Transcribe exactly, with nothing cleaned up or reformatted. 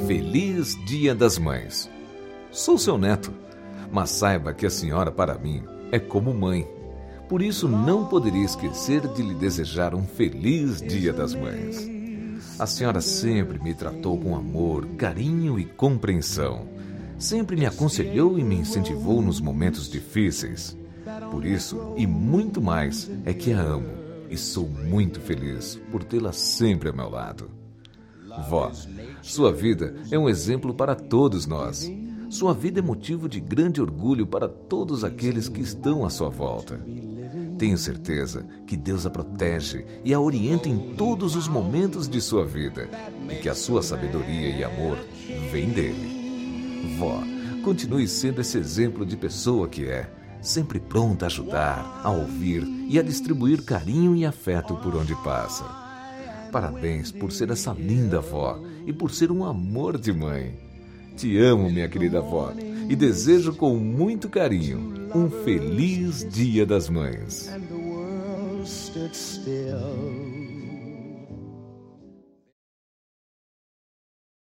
Feliz Dia das Mães. Sou seu neto, mas saiba que a senhora para mim é como mãe. Por isso não poderia esquecer de lhe desejar um feliz Dia das Mães. A senhora sempre me tratou com amor, carinho e compreensão. Sempre me aconselhou e me incentivou nos momentos difíceis. Por isso, e muito mais, é que a amo e sou muito feliz por tê-la sempre ao meu lado. Vó, sua vida é um exemplo para todos nós. Sua vida é motivo de grande orgulho para todos aqueles que estão à sua volta. Tenho certeza que Deus a protege e a orienta em todos os momentos de sua vida e que a sua sabedoria e amor vêm dele. Vó, continue sendo esse exemplo de pessoa que é, sempre pronta a ajudar, a ouvir e a distribuir carinho e afeto por onde passa. Parabéns por ser essa linda avó e por ser um amor de mãe. Te amo, minha querida avó, e desejo com muito carinho um feliz Dia das Mães.